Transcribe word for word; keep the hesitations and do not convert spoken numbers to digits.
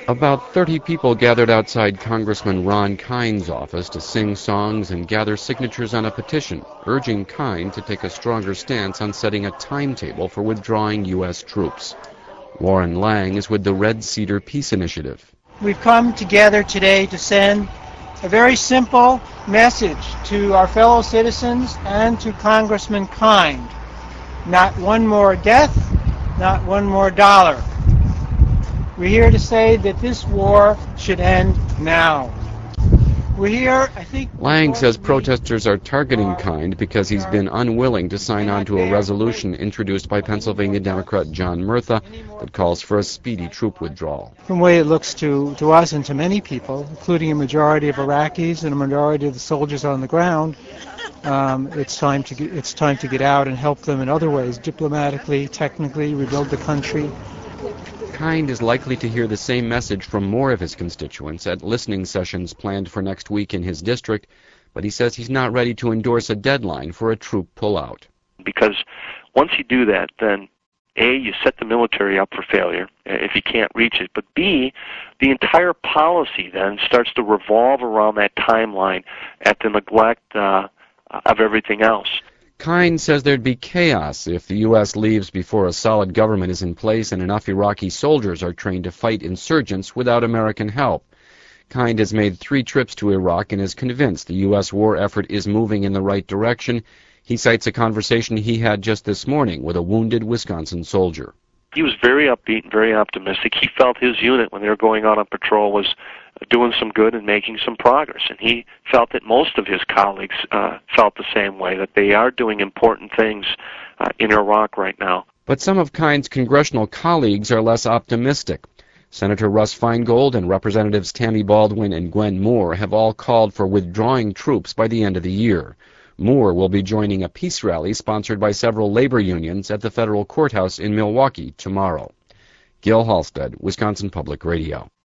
About thirty people gathered outside Congressman Ron Kind's office to sing songs and gather signatures on a petition urging Kind to take a stronger stance on setting a timetable for withdrawing U S troops. Warren Lang is with the Red Cedar Peace Initiative. We've come together today to send a very simple message to our fellow citizens and to Congressman Kind. Not one more death, not one more dollar. We're here to say that this war should end now. We're here, I think... Lang says protesters are targeting Kind because he's been unwilling to sign on to a resolution introduced by Pennsylvania Democrat John Murtha that calls for a speedy troop withdrawal. From the way it looks to, to us and to many people, including a majority of Iraqis and a majority of the soldiers on the ground, um, it's time to get, it's time to get out and help them in other ways, diplomatically, technically, rebuild the country. Kind is likely to hear the same message from more of his constituents at listening sessions planned for next week in his district, but he says he's not ready to endorse a deadline for a troop pullout. Because once you do that, then A, you set the military up for failure if you can't reach it, but B, the entire policy then starts to revolve around that timeline at the neglect uh, of everything else. Kind says there'd be chaos if the U S leaves before a solid government is in place and enough Iraqi soldiers are trained to fight insurgents without American help. Kind has made three trips to Iraq and is convinced the U S war effort is moving in the right direction. He cites a conversation he had just this morning with a wounded Wisconsin soldier. He was very upbeat and very optimistic. He felt his unit, when they were going out on patrol, was doing some good and making some progress. And he felt that most of his colleagues uh, felt the same way, that they are doing important things uh, in Iraq right now. But some of Kind's congressional colleagues are less optimistic. Senator Russ Feingold and Representatives Tammy Baldwin and Gwen Moore have all called for withdrawing troops by the end of the year. Moore will be joining a peace rally sponsored by several labor unions at the federal courthouse in Milwaukee tomorrow. Gil Halstead, Wisconsin Public Radio.